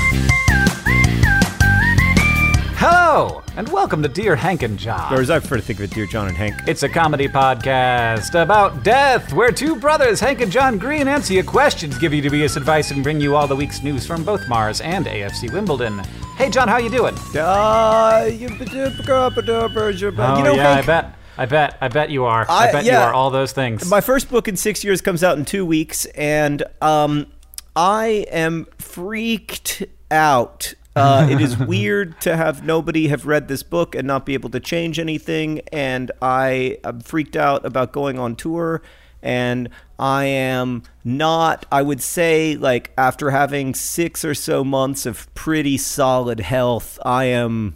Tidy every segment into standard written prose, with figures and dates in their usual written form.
Hello, and welcome to Dear Hank and John. Or as I prefer to think of it, Dear John and Hank. It's a comedy podcast about death, where two brothers, Hank and John Green, answer your questions, give you dubious advice, and bring you all the week's news from both Mars and AFC Wimbledon. Hey, John, how you doing? Hank, I bet you are. I bet you are all those things. My first book in 6 years comes out in 2 weeks, and I am freaked out. It is weird to have nobody have read this book and not be able to change anything, and I am freaked out about going on tour, and I am not, I would say, like, after having 6 or so months of pretty solid health, I'm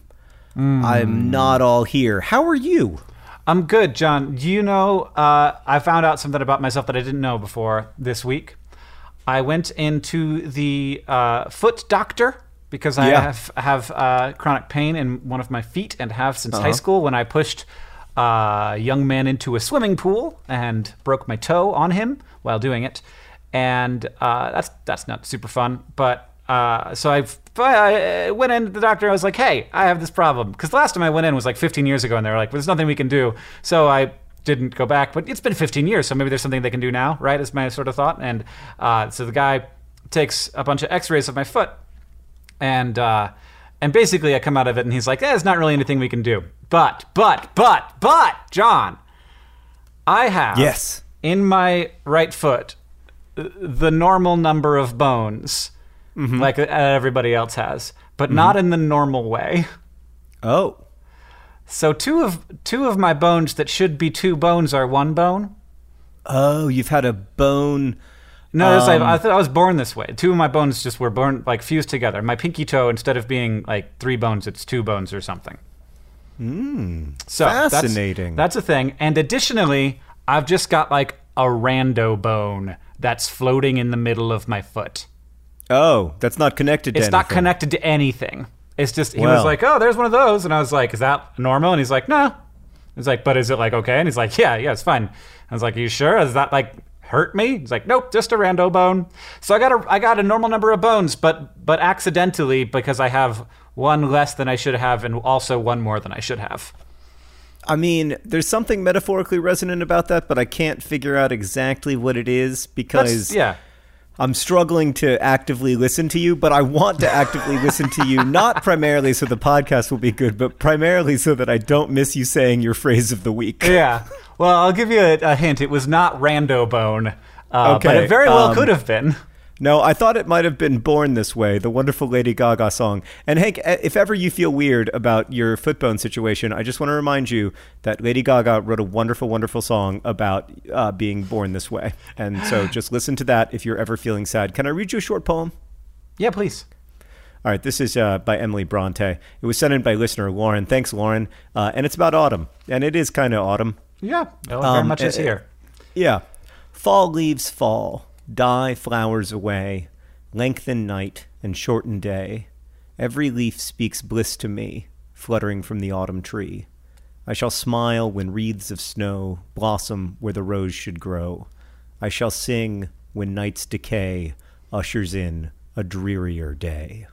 not all here. How are you? I'm good, John. Do you know, I found out something about myself that I didn't know before this week. I went into the foot doctor because I have chronic pain in one of my feet and have since high school when I pushed a young man into a swimming pool and broke my toe on him while doing it. And that's not super fun. But so I went in to the doctor. I was like, hey, I have this problem. Because the last time I went in was like 15 years ago, and they were like, well, there's nothing we can do. So I didn't go back. But it's been 15 years, so maybe there's something they can do now, right, is my sort of thought. And so the guy takes a bunch of x-rays of my foot. And basically I come out of it and he's like, there's not really anything we can do. But, John, I have in my right foot the normal number of bones, like everybody else has, but not in the normal way. Oh. So two of my bones that should be 2 bones are 1 bone. Oh, you've had a bone... No, I thought I was born this way. 2 of my bones just were born, like, fused together. My pinky toe, instead of being, like, 3 bones, it's 2 bones or something. So fascinating. That's a thing. And additionally, I've just got, like, a rando bone that's floating in the middle of my foot. Oh, that's not connected to anything. It's not connected to anything. It's just, he was like, oh, there's one of those. And I was like, is that normal? And he's like, no. He's like, but is it, like, okay? And he's like, yeah, it's fine. I was like, are you sure? Is that, like... hurt me? He's like, nope, just a rando bone. So I got a normal number of bones, but accidentally, because I have 1 less than I should have and also 1 more than I should have. I mean, there's something metaphorically resonant about that, but I can't figure out exactly what it is because I'm struggling to actively listen to you, but I want to actively listen to you, not primarily so the podcast will be good, but primarily so that I don't miss you saying your phrase of the week. Yeah. Well, I'll give you a hint. It was not rando bone, but it very well could have been. No, I thought it might have been Born This Way, the wonderful Lady Gaga song. And Hank, if ever you feel weird about your foot bone situation, I just want to remind you that Lady Gaga wrote a wonderful, wonderful song about being born this way. And so just listen to that if you're ever feeling sad. Can I read you a short poem? Yeah, please. All right, this is by Emily Bronte. It was sent in by listener Lauren. Thanks, Lauren. And it's about autumn. And it is kind of autumn. Yeah, very much is here. Yeah. Fall leaves fall, die flowers away, lengthen night and shorten day. Every leaf speaks bliss to me, fluttering from the autumn tree. I shall smile when wreaths of snow blossom where the rose should grow. I shall sing when night's decay ushers in a drearier day.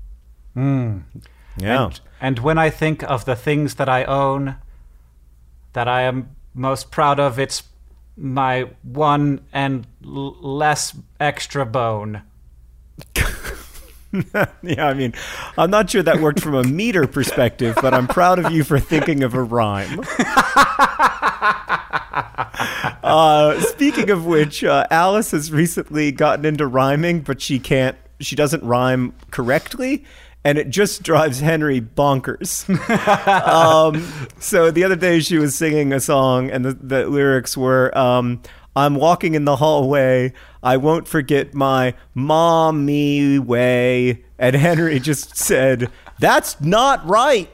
Yeah. And when I think of the things that I own, that I am most proud of, it's my 1 and less extra bone. Yeah, I mean, I'm not sure that worked from a meter perspective, but I'm proud of you for thinking of a rhyme. Speaking of which, Alice has recently gotten into rhyming, but she doesn't rhyme correctly. And it just drives Henry bonkers. So the other day she was singing a song and the lyrics were, I'm walking in the hallway, I won't forget my mommy way. And Henry just said, that's not right.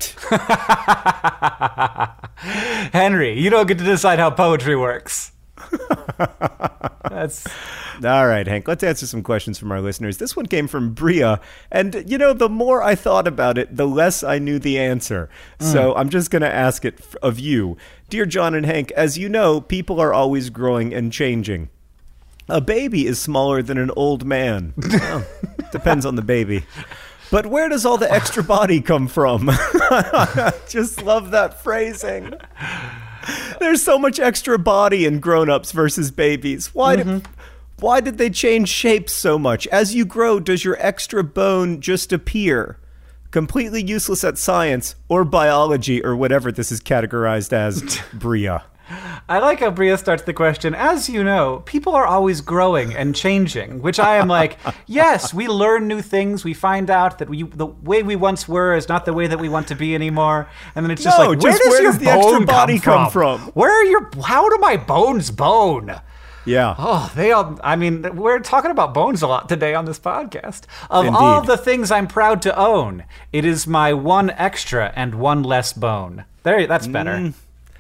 Henry, you don't get to decide how poetry works. That's all right, Hank. Let's answer some questions from our listeners. This one came from Bria, and you know, the more I thought about it, the less I knew the answer. So I'm just going to ask it of you, dear John and Hank. As you know, people are always growing and changing. A baby is smaller than an old man. Well, depends on the baby. But where does all the extra body come from? Just love that phrasing. There's so much extra body in grown-ups versus babies. Why did they change shapes so much? As you grow, does your extra bone just appear? Completely useless at science or biology or whatever this is categorized as, Bria. I like how Bria starts the question. As you know, people are always growing and changing, which I am like, yes, we learn new things. We find out that the way we once were is not the way that we want to be anymore. And then it's just where does the extra body come from? How do my bones bone? Yeah. Oh, we're talking about bones a lot today on this podcast. Of Indeed. All the things I'm proud to own, it is my one extra and one less bone. That's better.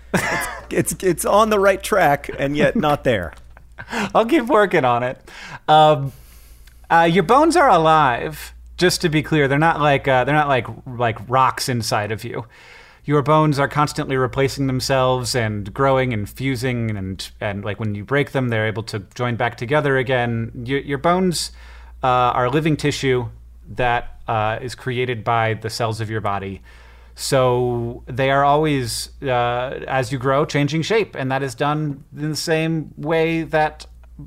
It's on the right track and yet not there. I'll keep working on it. Your bones are alive. Just to be clear, they're not like rocks inside of you. Your bones are constantly replacing themselves and growing and fusing, and like when you break them, they're able to join back together again. Your bones are living tissue that is created by the cells of your body. So they are always, as you grow, changing shape, and that is done in the same way that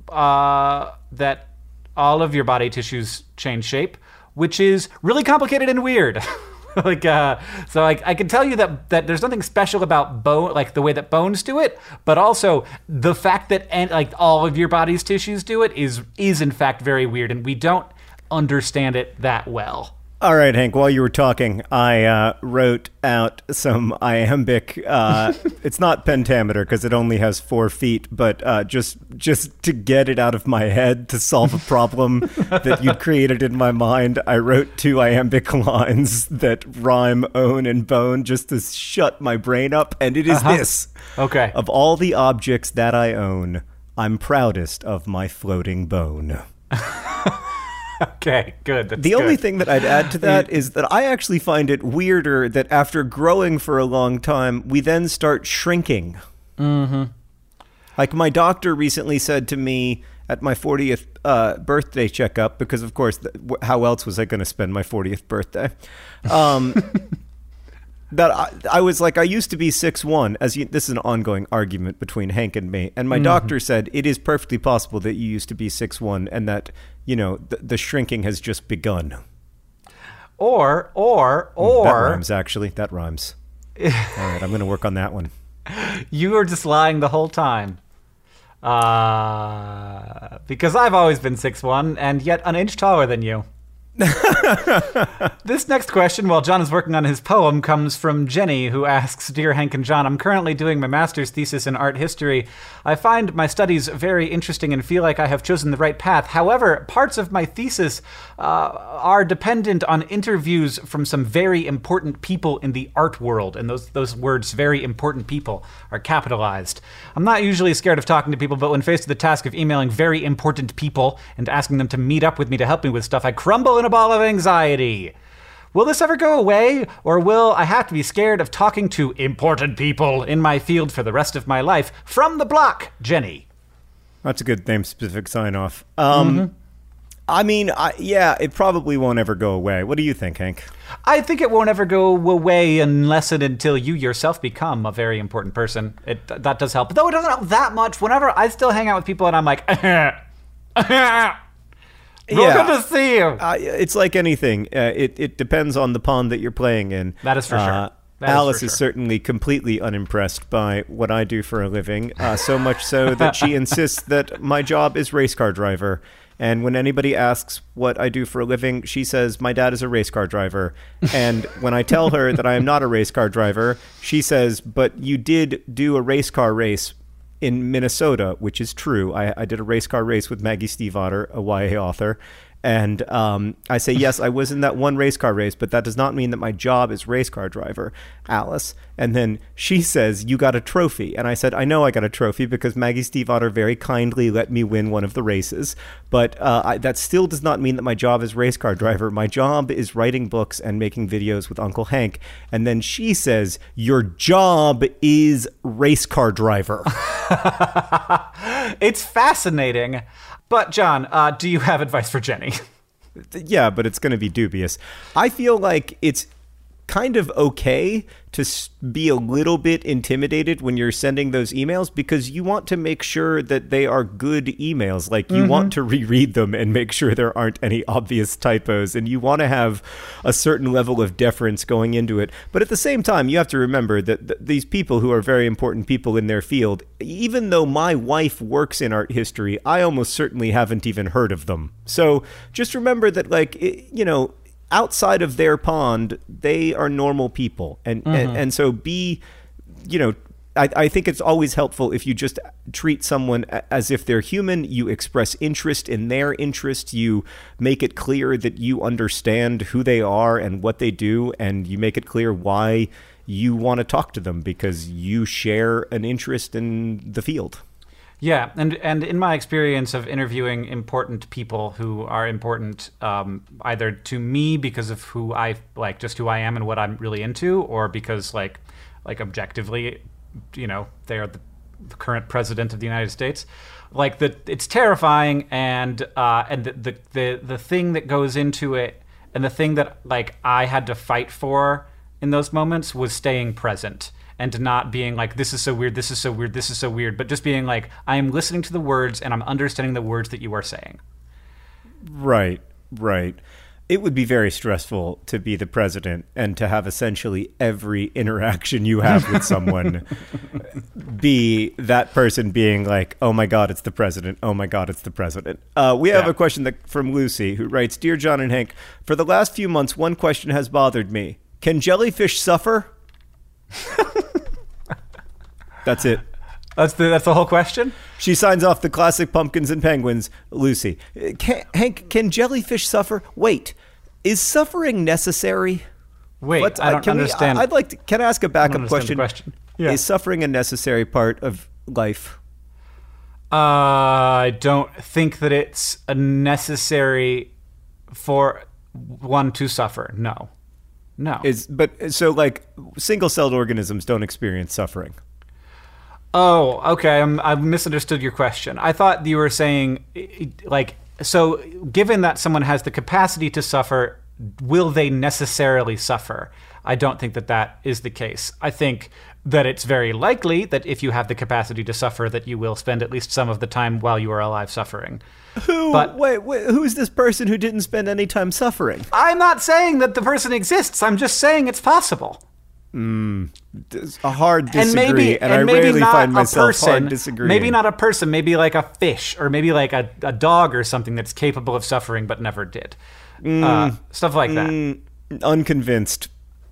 that all of your body tissues change shape, which is really complicated and weird. So I can tell you that there's nothing special about bone, like the way that bones do it, but also the fact that all of your body's tissues do it is in fact very weird, and we don't understand it that well. All right, Hank, while you were talking, I wrote out some iambic, it's not pentameter because it only has 4 feet, but just to get it out of my head to solve a problem that you'd created in my mind, I wrote 2 iambic lines that rhyme own and bone just to shut my brain up, and it is this. Okay. Of all the objects that I own, I'm proudest of my floating bone. Okay, good. The only thing that I'd add to that is that I actually find it weirder that after growing for a long time, we then start shrinking. Mm-hmm. Like my doctor recently said to me at my 40th birthday checkup, because of course, how else was I going to spend my 40th birthday? That I was like, I used to be 6'1", this is an ongoing argument between Hank and me. And my doctor said, it is perfectly possible that you used to be 6'1", and that, the shrinking has just begun. Or. That rhymes, actually. That rhymes. All right, I'm going to work on that one. You were just lying the whole time. Because I've always been 6'1", and yet an inch taller than you. This next question, while John is working on his poem, comes from Jenny, who asks, Dear Hank and John, I'm currently doing my master's thesis in art history. I find my studies very interesting and feel like I have chosen the right path. However, parts of my thesis are dependent on interviews from some very important people in the art world, and those words, very important people, are capitalized. I'm not usually scared of talking to people, but when faced with the task of emailing very important people and asking them to meet up with me to help me with stuff, I crumble in a ball of anxiety. Will this ever go away, or will I have to be scared of talking to important people in my field for the rest of my life? From the block, Jenny. That's a good name-specific sign-off. I mean, it probably won't ever go away. What do you think, Hank? I think it won't ever go away unless and until you yourself become a very important person. That does help. Though it doesn't help that much. Whenever I still hang out with people and I'm like, good to see you. It's like anything. It depends on the pond that you're playing in. That is for sure. Alice is certainly completely unimpressed by what I do for a living, so much so that she insists that my job is race car driver. And when anybody asks what I do for a living, she says, my dad is a race car driver. And when I tell her that I am not a race car driver, she says, but you did do a race car race in Minnesota, which is true. I did a race car race with Maggie Stiefvater, a YA author. And I say, yes, I was in that one race car race, but that does not mean that my job is race car driver, Alice. And then she says, you got a trophy. And I said, I know I got a trophy because Maggie Stiefvater very kindly let me win one of the races. But that still does not mean that my job is race car driver. My job is writing books and making videos with Uncle Hank. And then she says, your job is race car driver. It's fascinating. But, John, do you have advice for Jenny? Yeah, but it's going to be dubious. I feel like it's kind of okay to be a little bit intimidated when you're sending those emails because you want to make sure that they are good emails. Like you want to reread them and make sure there aren't any obvious typos, and you want to have a certain level of deference going into it. But at the same time, you have to remember that these people who are very important people in their field, even though my wife works in art history, I almost certainly haven't even heard of them. So just remember that, like, outside of their pond, they are normal people. And so I think it's always helpful if you just treat someone as if they're human. You express interest in their interest. You make it clear that you understand who they are and what they do. And you make it clear why you want to talk to them because you share an interest in the field. Yeah, and in my experience of interviewing important people who are important either to me because of who I like, just who I am and what I'm really into, or because like objectively, they are the current president of the United States. Like it's terrifying, and the thing that goes into it, and the thing that like I had to fight for in those moments was staying present. And not being like, this is so weird, this is so weird, this is so weird, but just being like, I am listening to the words and I'm understanding the words that you are saying. Right. It would be very stressful to be the president and to have essentially every interaction you have with someone be that person being like, oh my God, it's the president. Oh my God, it's the president. We have a question from Lucy, who writes, Dear John and Hank, for the last few months, one question has bothered me. Can jellyfish suffer? That's it. That's the whole question? She signs off the classic Pumpkins and Penguins, Lucy. Hank, can jellyfish suffer? Wait, is suffering necessary? Wait, I don't understand. Can I ask a backup question? Yeah. Is suffering a necessary part of life? I don't think that it's a necessary for one to suffer. No. So like single-celled organisms don't experience suffering. Oh, okay. I misunderstood your question. I thought you were saying, like, so given that someone has the capacity to suffer, will they necessarily suffer? I don't think that is the case. I think that it's very likely that if you have the capacity to suffer, that you will spend at least some of the time while you are alive suffering. Wait, who's this person who didn't spend any time suffering? I'm not saying that the person exists. I'm just saying it's possible. It's a hard disagree, and I rarely find myself hard disagreeing. Maybe not a person, maybe like a fish, or maybe like a dog or something that's capable of suffering but never did. Stuff like that. Unconvinced.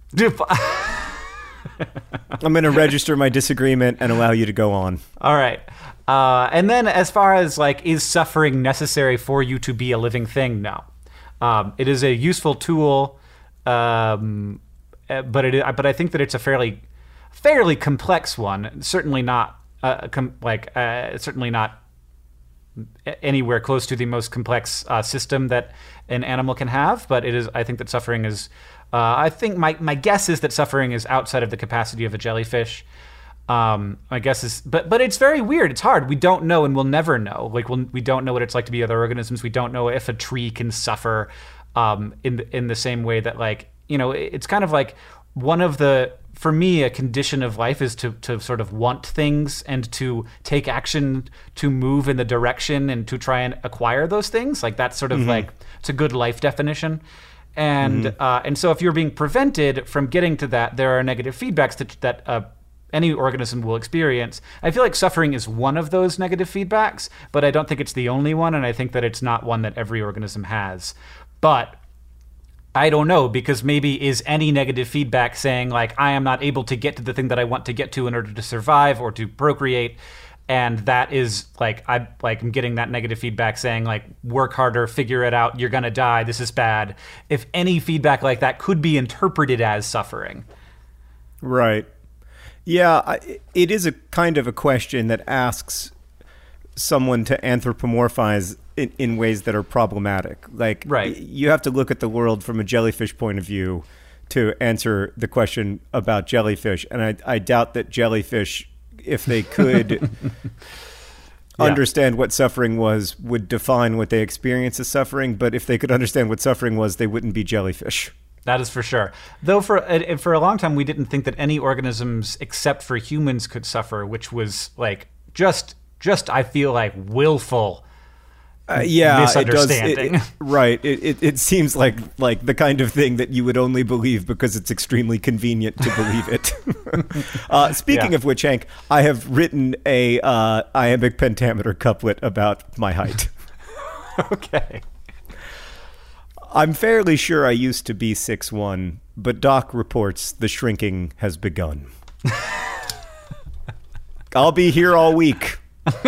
I'm going to register my disagreement and allow you to go on. All right. And then as far as like, is suffering necessary for you to be a living thing? No. It is a useful tool, but I think that it's a fairly complex one. Certainly not certainly not anywhere close to the most complex system that an animal can have. But it is. I think that suffering is. I think my guess is that suffering is outside of the capacity of a jellyfish. My guess is, but it's very weird. It's hard. We don't know, and we'll never know. Like we don't know what it's like to be other organisms. We don't know if a tree can suffer in the same way that, like, it's kind of like one of the, for me, a condition of life is to sort of want things and to take action to move in the direction and to try and acquire those things. Like that's sort of like, it's a good life definition. And so if you're being prevented from getting to that, there are negative feedbacks that any organism will experience. I feel like suffering is one of those negative feedbacks, but I don't think it's the only one, and I think that it's not one that every organism has. But I don't know, because maybe is any negative feedback saying, like, I am not able to get to the thing that I want to get to in order to survive or to procreate, and that is like I'm getting that negative feedback saying, like, work harder, figure it out, you're gonna die, this is bad. If any feedback like that could be interpreted as suffering. Right. Yeah, it is a kind of a question that asks someone to anthropomorphize in ways that are problematic. Like, right. You have to look at the world from a jellyfish point of view to answer the question about jellyfish. And I doubt that jellyfish, if they could understand what suffering was would define what they experience as suffering. But if they could understand what suffering was, they wouldn't be jellyfish. That is for sure. Though for a long time, we didn't think that any organisms except for humans could suffer, which was like just I feel like willful misunderstanding. It seems like the kind of thing that you would only believe because it's extremely convenient to believe it. Speaking of which, Hank, I have written a iambic pentameter couplet about my height. Okay. I'm fairly sure I used to be 6'1", but Doc reports the shrinking has begun. I'll be here all week.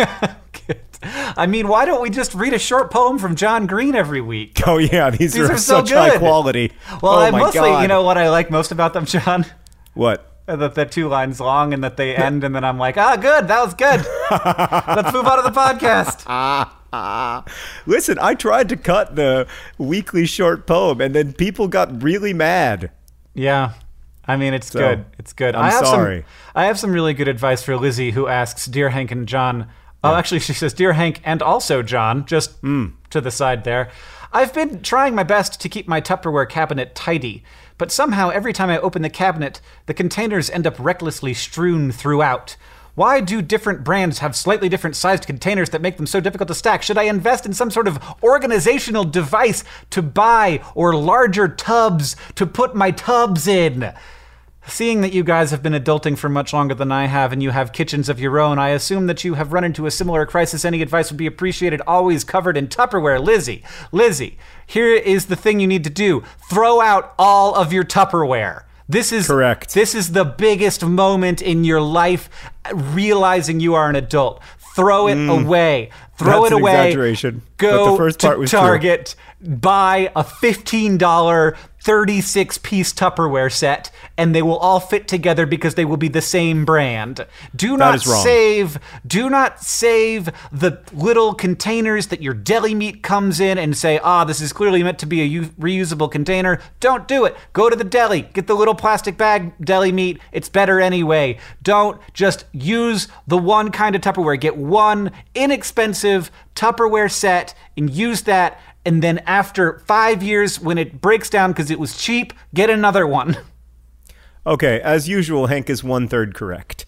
I mean, why don't we just read a short poem from John Green every week? Oh, yeah, these are such so high quality. Well, God. You know what I like most about them, John? What? That they're 2 lines long and that they end, and then I'm like, good, that was good. Let's move on to the podcast. Listen, I tried to cut the weekly short poem, and then people got really mad. Yeah. I mean, it's good. It's good. I'm sorry. I have some really good advice for Lizzie, who asks, Dear Hank and John... Oh, actually, she says, Dear Hank and also John, just to the side there. I've been trying my best to keep my Tupperware cabinet tidy, but somehow every time I open the cabinet, the containers end up recklessly strewn throughout. Why do different brands have slightly different sized containers that make them so difficult to stack? Should I invest in some sort of organizational device to buy or larger tubs to put my tubs in? Seeing that you guys have been adulting for much longer than I have and you have kitchens of your own, I assume that you have run into a similar crisis. Any advice would be appreciated, always covered in Tupperware. Lizzie, here is the thing you need to do. Throw out all of your Tupperware. This is correct. This is the biggest moment in your life, realizing you are an adult. Throw it away. Throw it away. That's an exaggeration. Go but the first part to was Target, buy a $15 36-piece Tupperware set, and they will all fit together because they will be the same brand. Do not save the little containers that your deli meat comes in and say, this is clearly meant to be a reusable container. Don't do it. Go to the deli. Get the little plastic bag deli meat. It's better anyway. Don't just use the one kind of Tupperware. Get one inexpensive Tupperware set and use that. And then after 5 years, when it breaks down because it was cheap, get another one. Okay, as usual, Hank is 1/3 correct.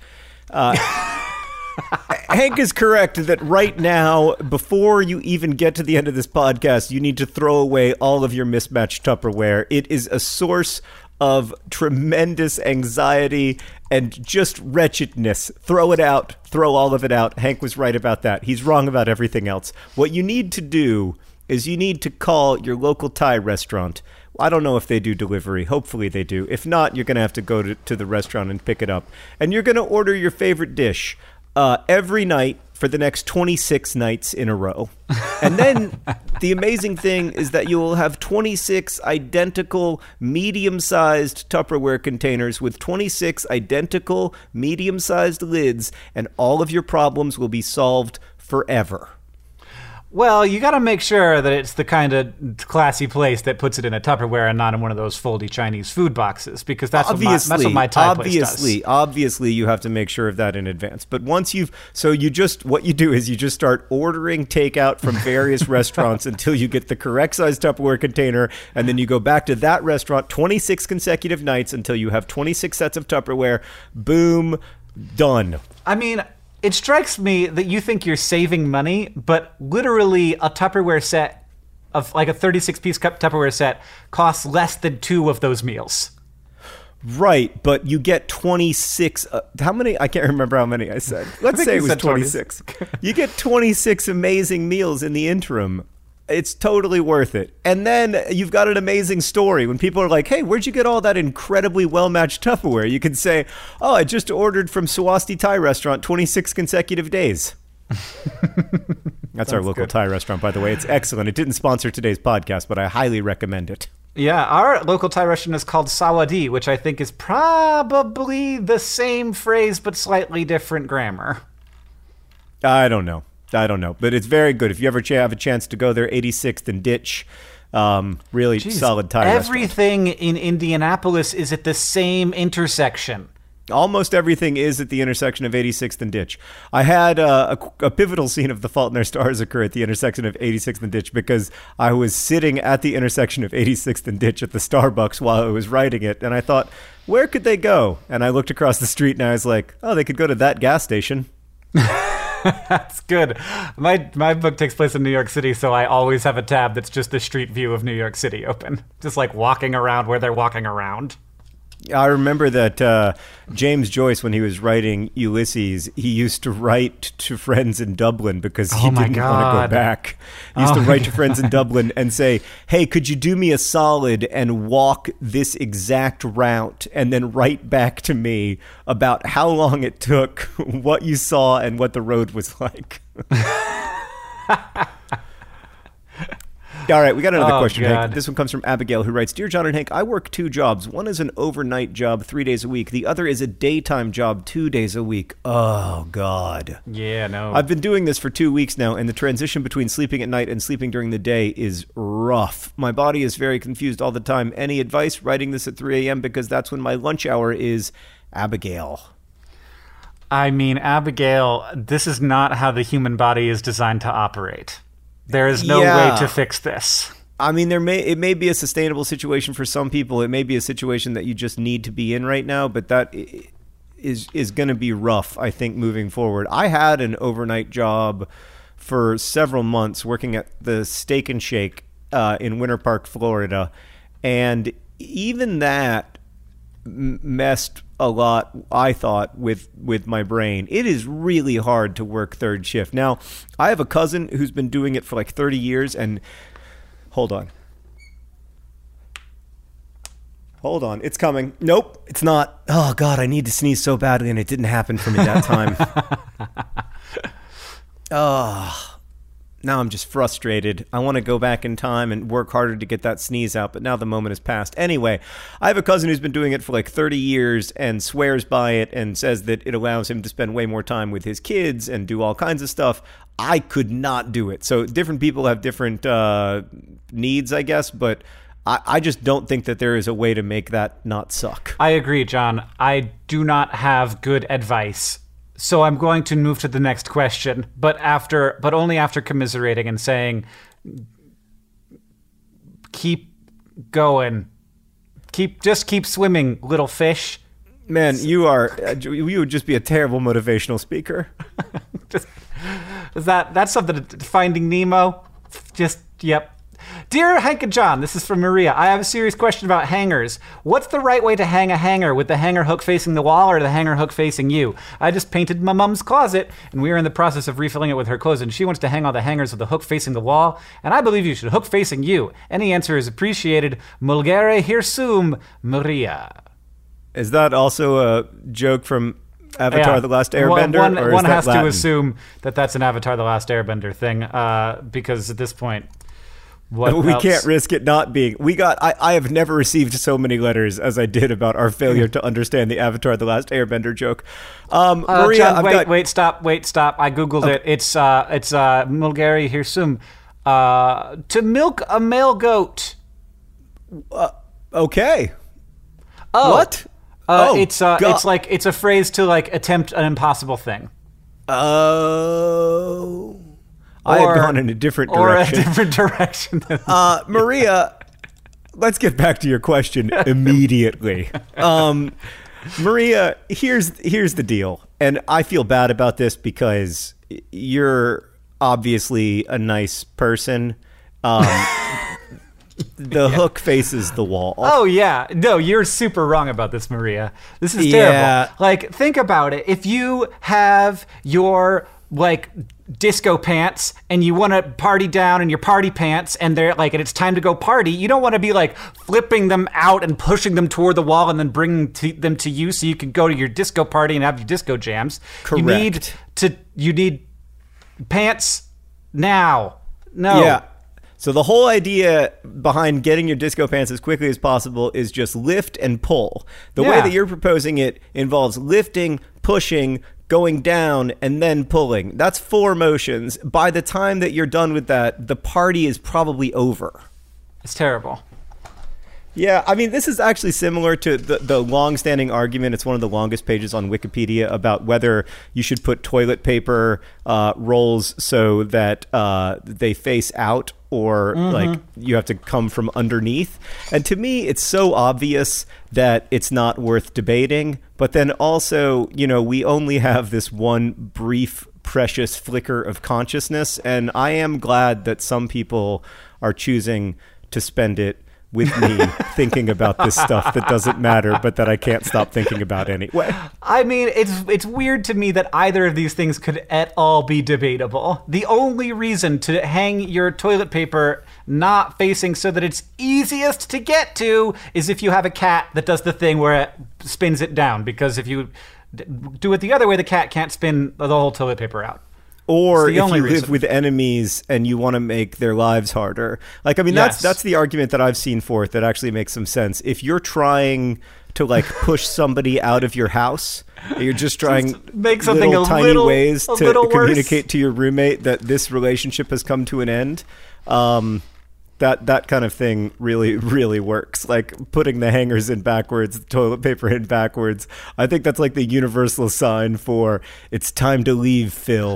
Hank is correct that right now, before you even get to the end of this podcast, you need to throw away all of your mismatched Tupperware. It is a source of tremendous anxiety and just wretchedness. Throw it out. Throw all of it out. Hank was right about that. He's wrong about everything else. What you need to do is you need to call your local Thai restaurant. I don't know if they do delivery. Hopefully they do. If not, you're going to have to go to the restaurant and pick it up. And you're going to order your favorite dish every night for the next 26 nights in a row. And then the amazing thing is that you will have 26 identical medium-sized Tupperware containers with 26 identical medium-sized lids, and all of your problems will be solved forever. Well, you got to make sure that it's the kind of classy place that puts it in a Tupperware and not in one of those foldy Chinese food boxes, because that's what my Thai place does. Obviously, you have to make sure of that in advance. But once what you do is you just start ordering takeout from various restaurants until you get the correct size Tupperware container, and then you go back to that restaurant 26 consecutive nights until you have 26 sets of Tupperware. Boom, done. I mean, it strikes me that you think you're saving money, but literally a Tupperware set of like a 36-piece Tupperware set costs less than 2 of those meals. Right, but you get 26. How many? I can't remember how many I said. Let's say it was 26. You get 26 amazing meals in the interim. It's totally worth it. And then you've got an amazing story. When people are like, hey, where'd you get all that incredibly well-matched Tupperware? You can say, I just ordered from Swasti Thai restaurant 26 consecutive days. That's our local Thai restaurant, by the way. It's excellent. It didn't sponsor today's podcast, but I highly recommend it. Yeah, our local Thai restaurant is called Sawadi, which I think is probably the same phrase but slightly different grammar. I don't know, but it's very good. If you ever have a chance to go there, 86th and Ditch, really solid Thai restaurant. Everything in Indianapolis is at the same intersection. Almost everything is at the intersection of 86th and Ditch. I had a pivotal scene of The Fault in Our Stars occur at the intersection of 86th and Ditch because I was sitting at the intersection of 86th and Ditch at the Starbucks while I was writing it, and I thought, where could they go? And I looked across the street and I was like, oh, they could go to that gas station. That's good. My book takes place in New York City, so I always have a tab that's just the street view of New York City open. Just like walking around where they're walking around. I remember that James Joyce, when he was writing Ulysses, he used to write to friends in Dublin because he didn't want to go back. He used to write to friends in Dublin and say, hey, could you do me a solid and walk this exact route and then write back to me about how long it took, what you saw, and what the road was like? All right, we got another question, Hank. This one comes from Abigail, who writes, Dear John and Hank, I work 2 jobs. One is an overnight job 3 days a week. The other is a daytime job 2 days a week. Oh, God. Yeah, no. I've been doing this for 2 weeks now, and the transition between sleeping at night and sleeping during the day is rough. My body is very confused all the time. Any advice? Writing this at 3 a.m. because that's when my lunch hour is. Abigail. I mean, Abigail, this is not how the human body is designed to operate. There is no way to fix this. I mean, it may be a sustainable situation for some people. It may be a situation that you just need to be in right now, but that is going to be rough, I think, moving forward. I had an overnight job for several months working at the Steak and Shake in Winter Park, Florida, and even that messed a lot, I thought, with my brain. It is really hard to work third shift. Now, I have a cousin who's been doing it for like 30 years, and hold on, it's coming. Nope, it's not. Oh, God, I need to sneeze so badly, and it didn't happen for me that time. Now I'm just frustrated. I want to go back in time and work harder to get that sneeze out, but now the moment has passed. Anyway, I have a cousin who's been doing it for like 30 years and swears by it and says that it allows him to spend way more time with his kids and do all kinds of stuff. I could not do it. So different people have different needs, I guess, but I just don't think that there is a way to make that not suck. I agree, John. I do not have good advice. So I'm going to move to the next question, but only after commiserating and saying, keep going. Just keep swimming, little fish. Man, you would just be a terrible motivational speaker. That's something to Finding Nemo. Yep. Dear Hank and John, this is from Maria. I have a serious question about hangers. What's the right way to hang a hanger, with the hanger hook facing the wall or the hanger hook facing you? I just painted my mom's closet, and we are in the process of refilling it with her clothes, and she wants to hang all the hangers with the hook facing the wall, and I believe you should hook facing you. Any answer is appreciated. Mulgere hirsum, Maria. Is that also a joke from Avatar: The Last Airbender? One has to assume that that's an Avatar: The Last Airbender thing, because at this point... We can't risk it not being. I have never received so many letters as I did about our failure to understand the Avatar: The Last Airbender joke. Maria, John, wait, stop. I googled it. It's Mulgari Hirsum, to milk a male goat. Okay. Oh. What? It's a phrase to like attempt an impossible thing. Oh. I had gone in a different direction. Maria, let's get back to your question immediately. Maria, here's the deal. And I feel bad about this because you're obviously a nice person. The hook faces the wall. Oh, yeah. No, you're super wrong about this, Maria. This is terrible. Yeah. Like, think about it. If you have your... like disco pants and you want to party down in your party pants and they're like, and it's time to go party, you don't want to be like flipping them out and pushing them toward the wall and then bringing them to you so you can go to your disco party and have your disco jams. Correct. You need pants now. No. Yeah. So the whole idea behind getting your disco pants as quickly as possible is just lift and pull. The way that you're proposing it involves lifting, pushing, going down, and then pulling. That's 4 motions. By the time that you're done with that, the party is probably over. It's terrible. Yeah, I mean, this is actually similar to the long-standing argument. It's one of the longest pages on Wikipedia about whether you should put toilet paper rolls so that they face out or like you have to come from underneath. And to me, it's so obvious that it's not worth debating. But then also, you know, we only have this one brief, precious flicker of consciousness. And I am glad that some people are choosing to spend it with me thinking about this stuff that doesn't matter, but that I can't stop thinking about anyway. I mean, it's weird to me that either of these things could at all be debatable. The only reason to hang your toilet paper not facing so that it's easiest to get to is if you have a cat that does the thing where it spins it down, because if you do it the other way, the cat can't spin the whole toilet paper out. Or if you live with enemies and you want to make their lives harder. Like, I mean, that's the argument that I've seen for it that actually makes some sense. If you're trying to, like, push somebody out of your house, you're just trying make something little tiny ways to communicate worse to your roommate that this relationship has come to an end. That kind of thing really, really works. Like putting the hangers in backwards, the toilet paper in backwards. I think that's like the universal sign for it's time to leave, Phil.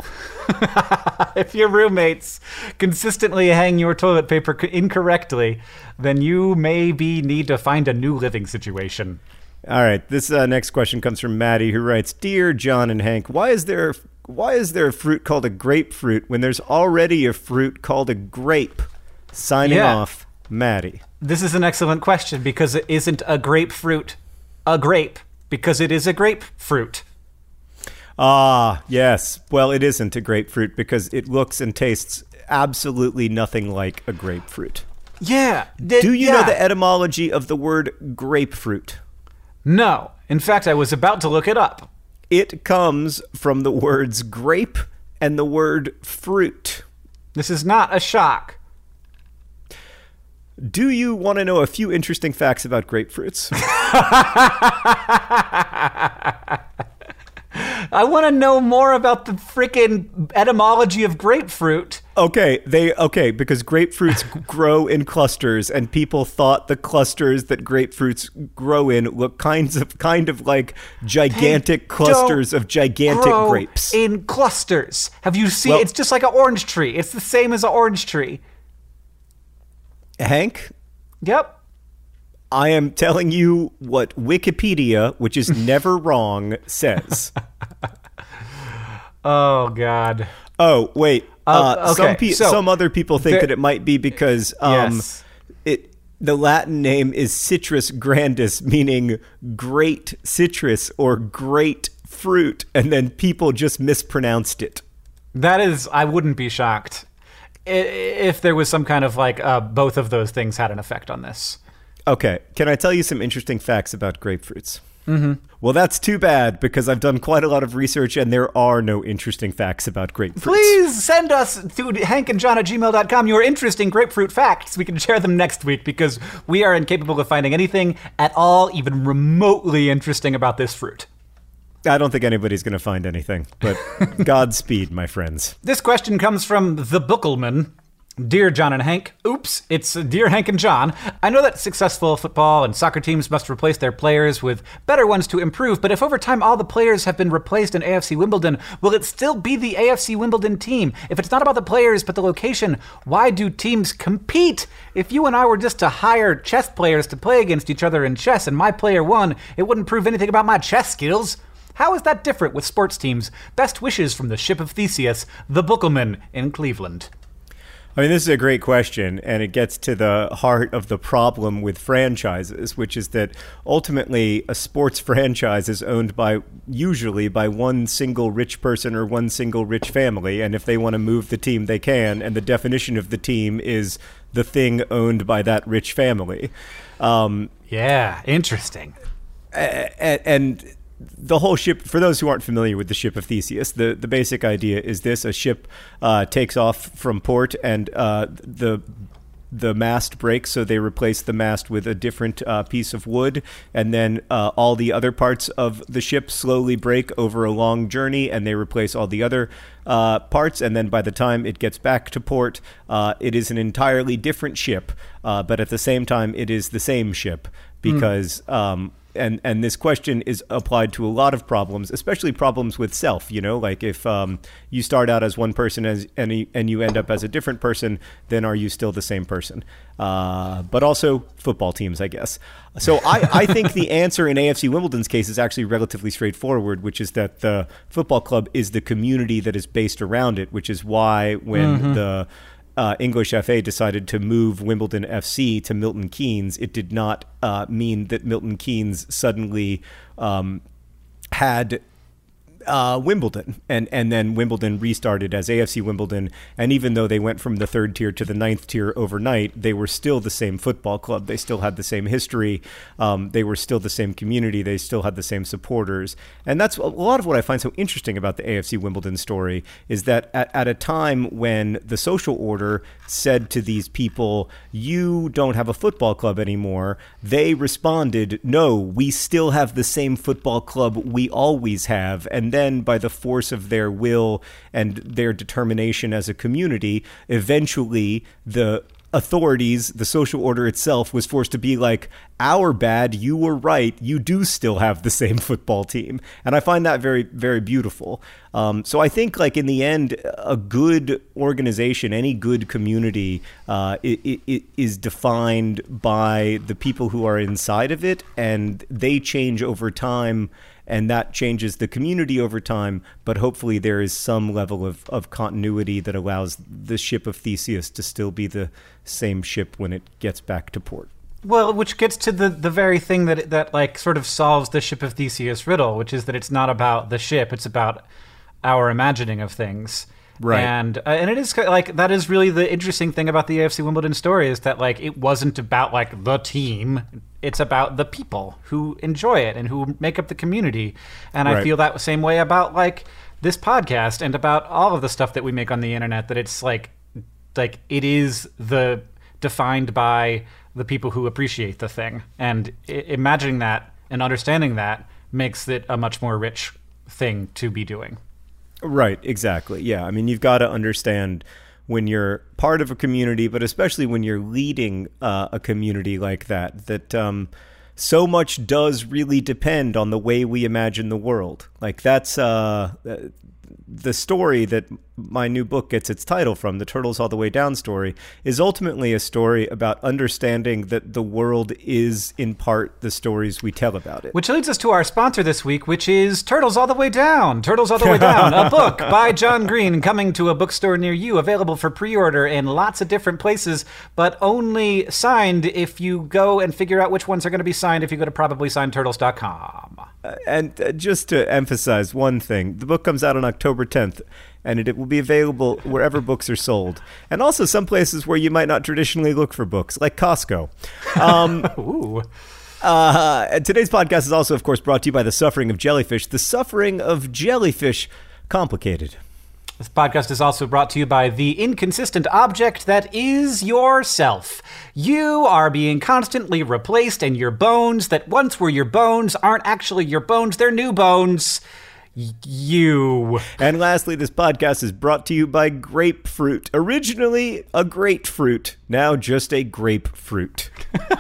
If your roommates consistently hang your toilet paper incorrectly, then you maybe need to find a new living situation. All right. This next question comes from Maddie, who writes, "Dear John and Hank, why is there a fruit called a grapefruit when there's already a fruit called a grape?" Signing off, Maddie. This is an excellent question because it isn't a grapefruit a grape, because it is a grapefruit. Ah, yes. Well, it isn't a grapefruit because it looks and tastes absolutely nothing like a grapefruit. Yeah. Do you know the etymology of the word grapefruit? No. In fact, I was about to look it up. It comes from the words grape and the word fruit. This is not a shock. Do you want to know a few interesting facts about grapefruits? I want to know more about the freaking etymology of grapefruit. Okay, because grapefruits grow in clusters, and people thought the clusters that grapefruits grow in look kind of like gigantic clusters of gigantic grapes. In clusters. Have you seen? Well, it's just like an orange tree. It's the same as an orange tree. Hank? Yep. I am telling you what Wikipedia, which is never wrong, says. Oh, God. Oh, wait. Okay. Some other people think that it might be because the Latin name is Citrus grandis, meaning great citrus or great fruit, and then people just mispronounced it. That is, I wouldn't be shocked if there was some kind of like both of those things had an effect on this. Okay, can I tell you some interesting facts about grapefruits? Mm-hmm. Well, that's too bad because I've done quite a lot of research and there are no interesting facts about grapefruits. Please send us to hankandjohn@gmail.com your interesting grapefruit facts. We can share them next week because we are incapable of finding anything at all even remotely interesting about this fruit. I don't think anybody's going to find anything, but Godspeed, my friends. This question comes from the Bookelman. Dear John and Hank. Oops, it's Dear Hank and John. I know that successful football and soccer teams must replace their players with better ones to improve, but if over time all the players have been replaced in AFC Wimbledon, will it still be the AFC Wimbledon team? If it's not about the players but the location, why do teams compete? If you and I were just to hire chess players to play against each other in chess and my player won, it wouldn't prove anything about my chess skills. How is that different with sports teams? Best wishes from the Ship of Theseus, the Bookelman in Cleveland. I mean, this is a great question, and it gets to the heart of the problem with franchises, which is that ultimately a sports franchise is owned usually by one single rich person or one single rich family, and if they want to move the team, they can, and the definition of the team is the thing owned by that rich family. Yeah, interesting. And the whole ship, for those who aren't familiar with the Ship of Theseus, the basic idea is this: a ship takes off from port, and the the mast breaks, so they replace the mast with a different piece of wood, and then all the other parts of the ship slowly break over a long journey, and they replace all the other parts, and then by the time it gets back to port, it is an entirely different ship, but at the same time, it is the same ship, because... And this question is applied to a lot of problems, especially problems with self. Like if you start out as one person and you end up as a different person, then are you still the same person? But also football teams, I guess. So I think the answer in AFC Wimbledon's case is actually relatively straightforward, which is that the football club is the community that is based around it, which is why when the English FA decided to move Wimbledon FC to Milton Keynes, it did not mean that Milton Keynes suddenly had Wimbledon, and then Wimbledon restarted as AFC Wimbledon, and even though they went from the 3rd tier to the 9th tier overnight, they were still the same football club. They still had the same history. They were still the same community. They still had the same supporters. And that's a lot of what I find so interesting about the AFC Wimbledon story, is that at a time when the social order said to these people, you don't have a football club anymore, they responded, no, we still have the same football club we always have. And then by the force of their will and their determination as a community, eventually the authorities, the social order itself, was forced to be like, our bad, you were right, you do still have the same football team. And I find that very, very beautiful. So I think, like, in the end, a good organization, any good community, it is defined by the people who are inside of it, and they change over time, and that changes the community over time, but hopefully there is some level of continuity that allows the ship of Theseus to still be the same ship when it gets back to port. Well, which gets to the very thing that like sort of solves the ship of Theseus riddle, which is that it's not about the ship, it's about our imagining of things. Right. And it is like, that is really the interesting thing about the AFC Wimbledon story, is that like it wasn't about like the team, it's about the people who enjoy it and who make up the community. And I feel that same way about like this podcast and about all of the stuff that we make on the internet, that it's like it is defined by the people who appreciate the thing. And imagining that and understanding that makes it a much more rich thing to be doing. Right, exactly. Yeah, I mean, you've got to understand when you're part of a community, but especially when you're leading a community like that so much does really depend on the way we imagine the world. Like, that's the story that my new book gets its title from, the Turtles All the Way Down story, is ultimately a story about understanding that the world is, in part, the stories we tell about it. Which leads us to our sponsor this week, which is Turtles All the Way Down. Turtles All the Way Down, a book by John Green, coming to a bookstore near you, available for pre-order in lots of different places, but only signed if you go and figure out which ones are going to be signed if you go to probablyscientturtles.com. And just to emphasize one thing, the book comes out on October 10th, and it will be available wherever books are sold. And also some places where you might not traditionally look for books, like Costco. Ooh. And today's podcast is also, of course, brought to you by The Suffering of Jellyfish. The Suffering of Jellyfish Complicated. This podcast is also brought to you by the inconsistent object that is yourself. You are being constantly replaced, and your bones that once were your bones aren't actually your bones, they're new bones. You. And lastly, this podcast is brought to you by Grapefruit. Originally a grapefruit, now just a grapefruit.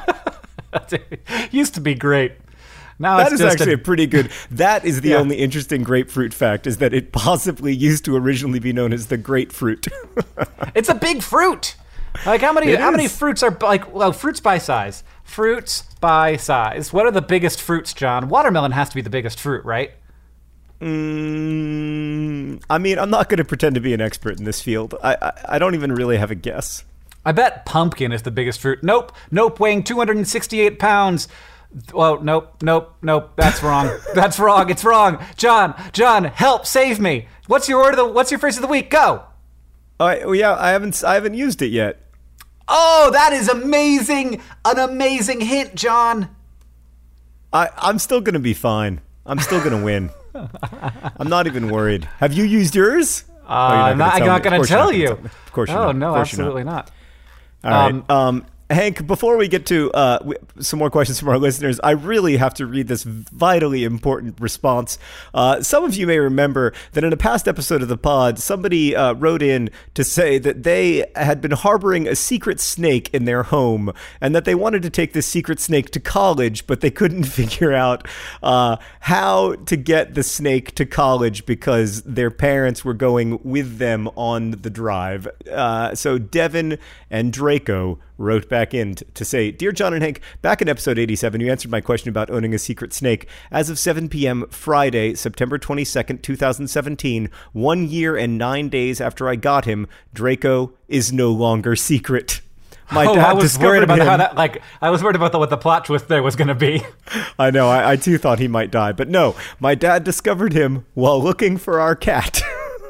Used to be great. Now that is actually a pretty good... That is the only interesting grapefruit fact, is that it possibly used to originally be known as the grapefruit. It's a big fruit. Like, how many fruits are, like, well, fruits by size. Fruits by size. What are the biggest fruits, John? Watermelon has to be the biggest fruit, right? I mean, I'm not going to pretend to be an expert in this field. I don't even really have a guess. I bet pumpkin is the biggest fruit. Nope, weighing 268 pounds. Oh, nope. That's wrong. That's wrong. It's wrong. John, help, save me. What's your phrase of the week? Go. Yeah, I haven't used it yet. Oh, that is amazing. An amazing hint, John. I'm still going to be fine. I'm still going to win. I'm not even worried. Have you used yours? I'm not going to tell you. Of course not. Oh, no, absolutely not. All right. Hank, before we get to some more questions from our listeners, I really have to read this vitally important response. Some of you may remember that in a past episode of the pod, somebody wrote in to say that they had been harboring a secret snake in their home and that they wanted to take this secret snake to college, but they couldn't figure out how to get the snake to college because their parents were going with them on the drive. So Devin and Draco wrote back in to say, Dear John and Hank, back in episode 87, you answered my question about owning a secret snake. As of 7 p.m. Friday, September 22nd, 2017, 1 year and 9 days after I got him, Draco is no longer secret. My dad I was worried about him. how that, I was worried about what the plot twist there was going to be. I know, I too thought he might die, but no, my dad discovered him while looking for our cat.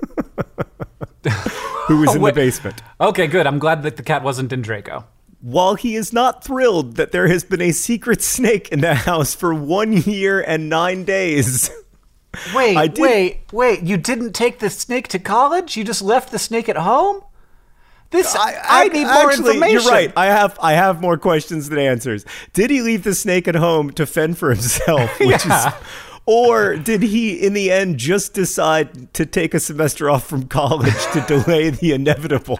Who was in the basement. Okay, good. I'm glad that the cat wasn't in Draco. While he is not thrilled that there has been a secret snake in the house for 1 year and 9 days. Wait. You didn't take the snake to college? You just left the snake at home? I need more information. You're right. I have more questions than answers. Did he leave the snake at home to fend for himself? Or did he, in the end, just decide to take a semester off from college to delay the inevitable?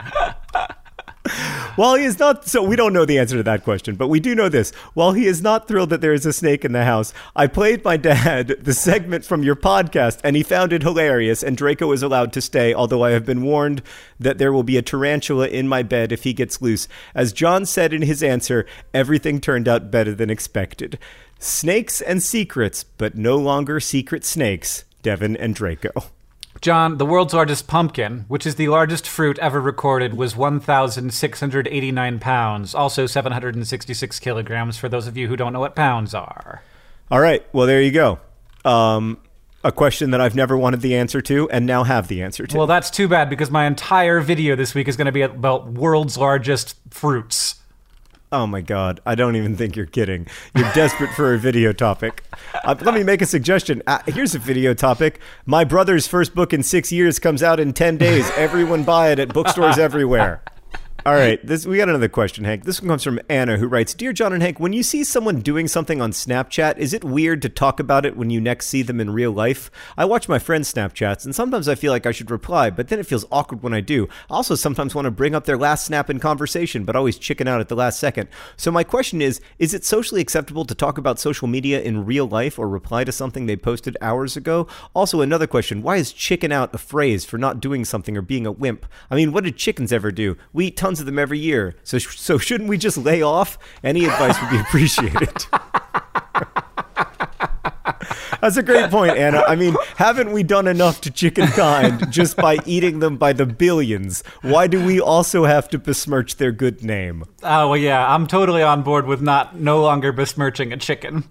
While he is not, so we don't know the answer to that question, but we do know this. While he is not thrilled that there is a snake in the house, I played my dad the segment from your podcast, and he found it hilarious, and Draco is allowed to stay, although I have been warned that there will be a tarantula in my bed if he gets loose. As John said in his answer, everything turned out better than expected. Snakes and secrets, but no longer secret snakes, Devin and Draco. John, the world's largest pumpkin, which is the largest fruit ever recorded, was 1,689 pounds, also 766 kilograms, for those of you who don't know what pounds are. All right, well, there you go. A question that I've never wanted the answer to and now have the answer to. Well, that's too bad, because my entire video this week is going to be about world's largest fruits. Oh my God, I don't even think you're kidding. You're desperate for a video topic. Let me make a suggestion. Here's a video topic. My brother's first book in 6 years comes out in 10 days. Everyone buy it at bookstores everywhere. All right, we got another question, Hank. This one comes from Anna, who writes, Dear John and Hank, when you see someone doing something on Snapchat, is it weird to talk about it when you next see them in real life? I watch my friends' Snapchats, and sometimes I feel like I should reply, but then it feels awkward when I do. I also sometimes want to bring up their last snap in conversation, but always chicken out at the last second. So my question is it socially acceptable to talk about social media in real life or reply to something they posted hours ago? Also, another question, why is chicken out a phrase for not doing something or being a wimp? I mean, what did chickens ever do? We eat tons of them every year. So shouldn't we just lay off? Any advice would be appreciated. That's a great point, Anna. I mean, haven't we done enough to chickenkind just by eating them by the billions? Why do we also have to besmirch their good name? Oh, well, yeah, I'm totally on board with no longer besmirching a chicken.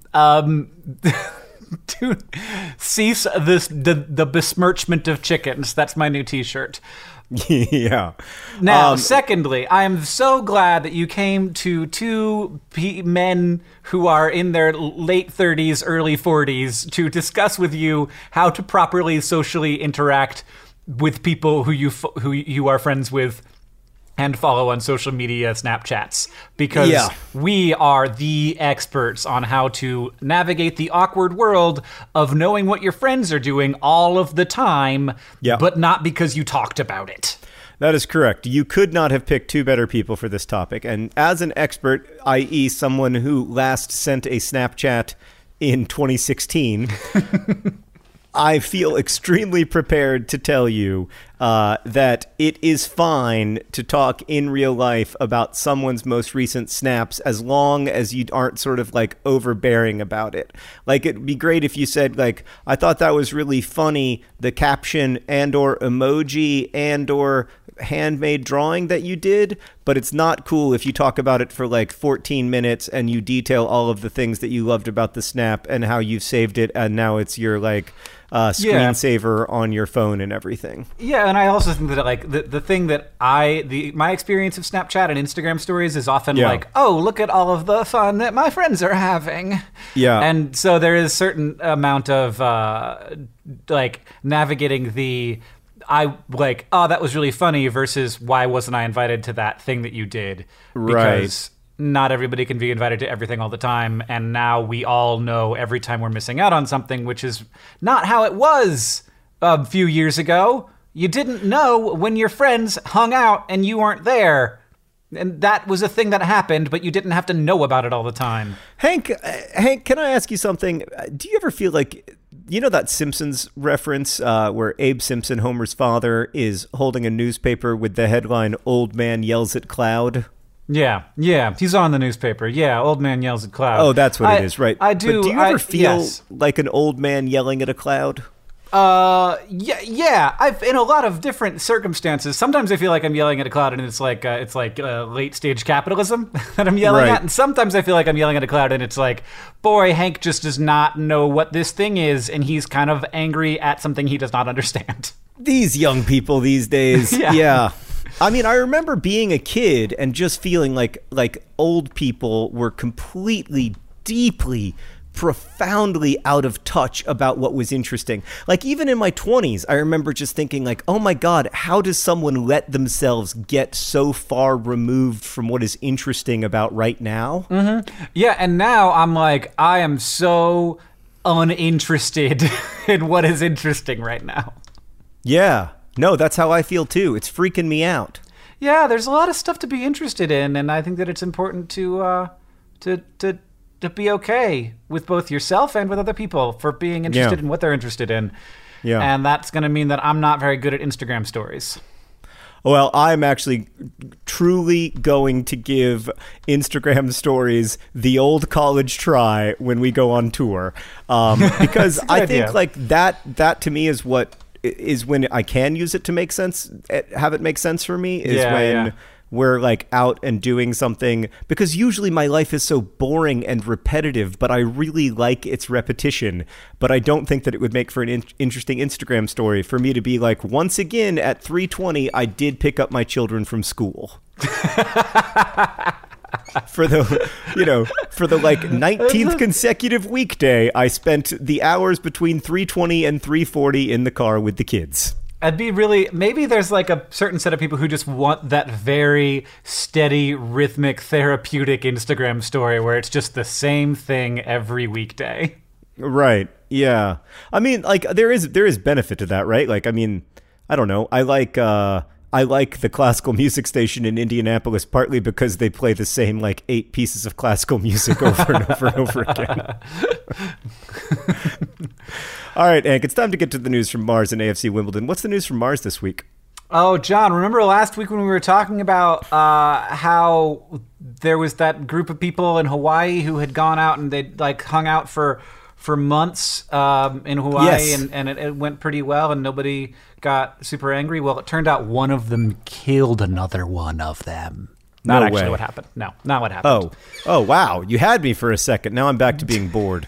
To cease the besmirchment of chickens. That's my new t-shirt. Yeah. Now, secondly, I am so glad that you came to two men who are in their late 30s, early 40s to discuss with you how to properly socially interact with people who you are friends with and follow on social media Snapchats, because we are the experts on how to navigate the awkward world of knowing what your friends are doing all of the time, but not because you talked about it. That is correct. You could not have picked two better people for this topic. And as an expert, i.e. someone who last sent a Snapchat in 2016... I feel extremely prepared to tell you that it is fine to talk in real life about someone's most recent snaps as long as you aren't sort of like overbearing about it. Like, it'd be great if you said, like, I thought that was really funny, the caption and or emoji and or handmade drawing that you did, but it's not cool if you talk about it for like 14 minutes and you detail all of the things that you loved about the snap and how you've saved it and now it's your like screensaver on your phone and everything. Yeah, and I also think that like the thing that my experience of Snapchat and Instagram stories is often like, oh, look at all of the fun that my friends are having. Yeah. And so there is a certain amount of like navigating the I like, oh, that was really funny versus why wasn't I invited to that thing that you did? Right. Because not everybody can be invited to everything all the time. And now we all know every time we're missing out on something, which is not how it was a few years ago. You didn't know when your friends hung out and you weren't there. And that was a thing that happened, but you didn't have to know about it all the time. Hank, can I ask you something? Do you ever feel like, you know that Simpsons reference where Abe Simpson, Homer's father, is holding a newspaper with the headline, "Old Man Yells at Cloud"? Yeah, he's on the newspaper. Yeah, old man yells at cloud. Oh, that's what it is, right? I do. But do you ever feel yes. like an old man yelling at a cloud? Yeah. I've in a lot of different circumstances. Sometimes I feel like I'm yelling at a cloud, and it's like late stage capitalism that I'm yelling Right. at. And sometimes I feel like I'm yelling at a cloud, and it's like, boy, Hank just does not know what this thing is, and he's kind of angry at something he does not understand. These young people these days, yeah. I mean, I remember being a kid and just feeling like old people were completely, deeply, profoundly out of touch about what was interesting. Like, even in my 20s, I remember just thinking like, oh my God, how does someone let themselves get so far removed from what is interesting about right now? Mm-hmm. Yeah, and now I'm like, I am so uninterested in what is interesting right now. Yeah. No, that's how I feel too. It's freaking me out. Yeah, there's a lot of stuff to be interested in, and I think that it's important to be okay with both yourself and with other people for being interested in what they're interested in. Yeah. And that's going to mean that I'm not very good at Instagram stories. Well, I'm actually truly going to give Instagram stories the old college try when we go on tour. Because I think like that to me is what is when I can use it to make sense, have it make sense for me, is when we're like out and doing something, because usually my life is so boring and repetitive, but I really like its repetition. But I don't think that it would make for an interesting Instagram story for me to be like, once again at 3:20, I did pick up my children from school. For the 19th consecutive weekday, I spent the hours between 3:20 and 3:40 in the car with the kids. I'd be maybe there's like a certain set of people who just want that very steady, rhythmic, therapeutic Instagram story where it's just the same thing every weekday. Right. Yeah. I mean, like there is benefit to that, right? Like, I mean, I don't know. I like the classical music station in Indianapolis partly because they play the same like 8 pieces of classical music over and over and over again. All right, Hank, it's time to get to the news from Mars and AFC Wimbledon. What's the news from Mars this week? Oh, John, remember last week when we were talking about how there was that group of people in Hawaii who had gone out and they'd like hung out for months in Hawaii, yes. and it went pretty well and nobody got super angry? Well, it turned out one of them killed another one of them. Not actually what happened. No, not what happened. Oh, wow. You had me for a second. Now I'm back to being bored.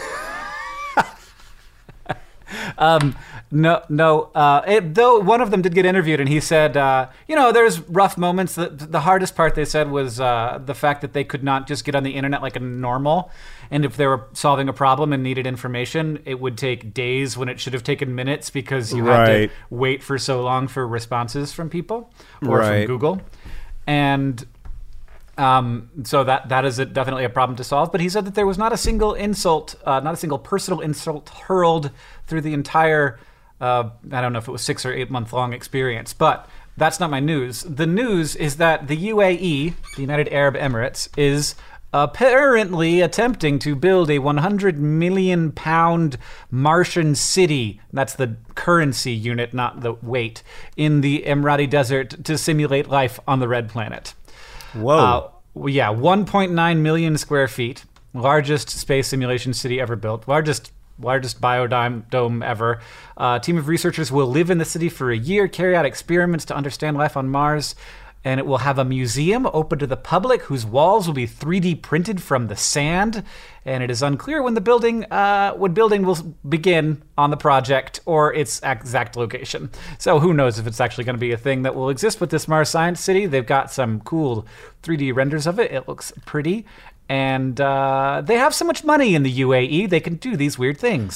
Though one of them did get interviewed, and he said, there's rough moments. The hardest part, they said, was the fact that they could not just get on the internet like a normal. And if they were solving a problem and needed information, it would take days when it should have taken minutes because you had to wait for so long for responses from people or from Google. And so that is definitely a problem to solve. But he said that there was not a single insult, not a single personal insult hurled through the entire, I don't know if it was 6 or 8 month long experience. But that's not my news. The news is that the UAE, the United Arab Emirates, is apparently attempting to build a 100 million pound Martian city. That's the currency unit, not the weight, in the Emirati desert to simulate life on the red planet. Whoa. 1.9 million square feet, largest space simulation city ever built, largest biodome ever. A team of researchers will live in the city for a year, carry out experiments to understand life on Mars, and it will have a museum open to the public whose walls will be 3D printed from the sand. And it is unclear when the building will begin on the project or its exact location. So who knows if it's actually going to be a thing that will exist with this Mars Science City. They've got some cool 3D renders of it. It looks pretty. And they have so much money in the UAE, they can do these weird things.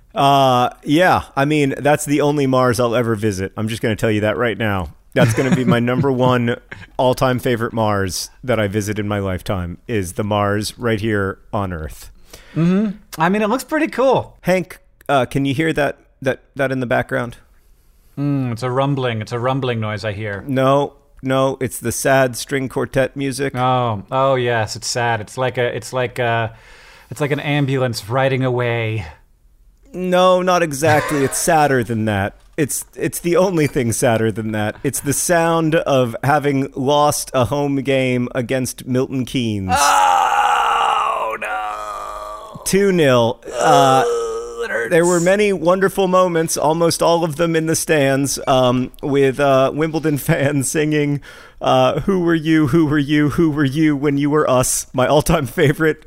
Yeah. I mean, that's the only Mars I'll ever visit. I'm just going to tell you that right now. That's going to be my number one all-time favorite Mars that I visit in my lifetime is the Mars right here on Earth. Mm-hmm. I mean, it looks pretty cool. Hank, can you hear that in the background? It's a rumbling. It's a rumbling noise I hear. No, it's the sad string quartet music. Oh yes, it's sad. It's like an ambulance riding away. No, not exactly. It's sadder than that. It's the only thing sadder than that. It's the sound of having lost a home game against Milton Keynes. Oh no! 2-0. It hurts. There were many wonderful moments, almost all of them in the stands, with Wimbledon fans singing, "Who were you? Who were you? Who were you when you were us?" My all-time favorite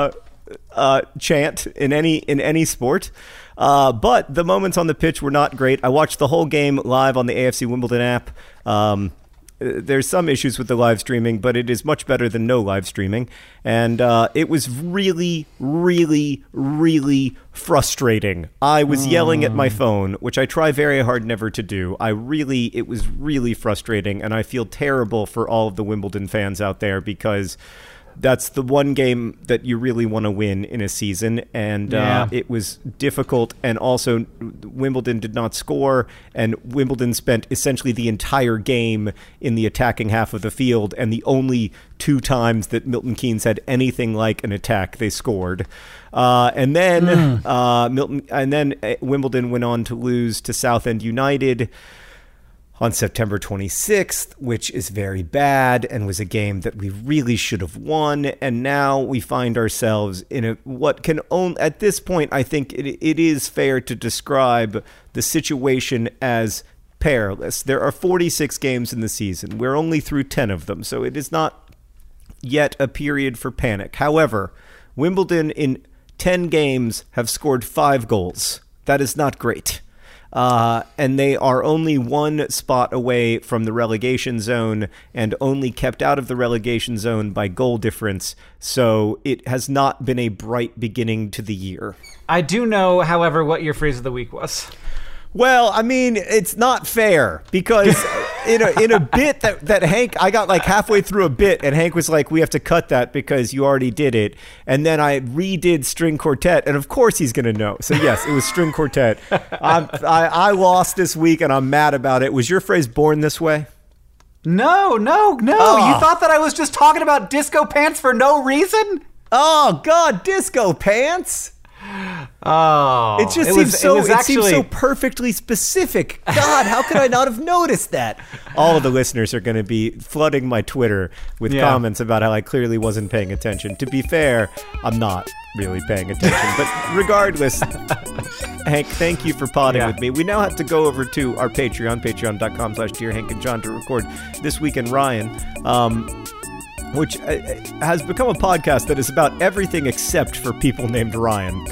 chant in any sport. But the moments on the pitch were not great. I watched the whole game live on the AFC Wimbledon app. There's some issues with the live streaming, but it is much better than no live streaming. And it was really, really, really frustrating. I was yelling at my phone, which I try very hard never to do. It was really frustrating, and I feel terrible for all of the Wimbledon fans out there because that's the one game that you really want to win in a season, and it was difficult, and also Wimbledon did not score, and Wimbledon spent essentially the entire game in the attacking half of the field, and the only 2 times that Milton Keynes had anything like an attack, they scored. And then Wimbledon went on to lose to Southend United on September 26th, which is very bad and was a game that we really should have won. And now we find ourselves in at this point, I think it is fair to describe the situation as perilous. There are 46 games in the season. We're only through 10 of them, so it is not yet a period for panic. However, Wimbledon in 10 games have scored 5 goals. That is not great. And they are only 1 spot away from the relegation zone and only kept out of the relegation zone by goal difference. So it has not been a bright beginning to the year. I do know, however, what your phrase of the week was. Well, I mean, it's not fair because in a bit that Hank, I got like halfway through a bit and Hank was like, we have to cut that because you already did it. And then I redid string quartet, and of course he's going to know. So yes, it was string quartet. I lost this week and I'm mad about it. Was your phrase born this way? No. Oh. You thought that I was just talking about disco pants for no reason? Oh God, disco pants. Oh, it seems so perfectly specific. God, how could I not have noticed that? All of the listeners are going to be flooding my Twitter with comments about how I clearly wasn't paying attention. To be fair, I'm not really paying attention. But regardless, Hank, thank you for podding with me. We now have to go over to our Patreon, patreon.com/Dear Hank and John, to record This Week in Ryan. Which has become a podcast that is about everything except for people named Ryan.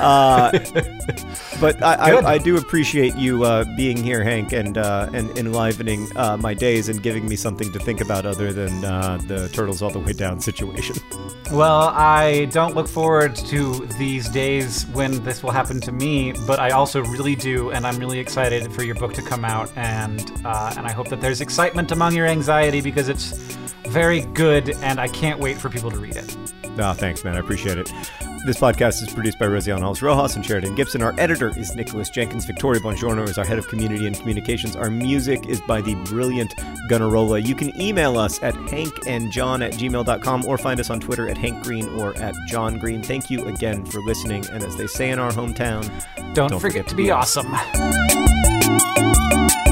But I do appreciate you being here, Hank, and enlivening my days and giving me something to think about other than the Turtles All the Way Down situation. Well, I don't look forward to these days when this will happen to me, but I also really do, and I'm really excited for your book to come out, and I hope that there's excitement among your anxiety because it's very good, and I can't wait for people to read it. Oh, thanks, man. I appreciate it. This podcast is produced by Rosianne Halls-Rojas and Sheridan Gibson. Our editor is Nicholas Jenkins. Victoria Bongiorno is our head of community and communications. Our music is by the brilliant Gunnarola. You can email us at hankandjohn@gmail.com or find us on Twitter at Hank Green or at John Green. Thank you again for listening. And as they say in our hometown, don't forget to be awesome.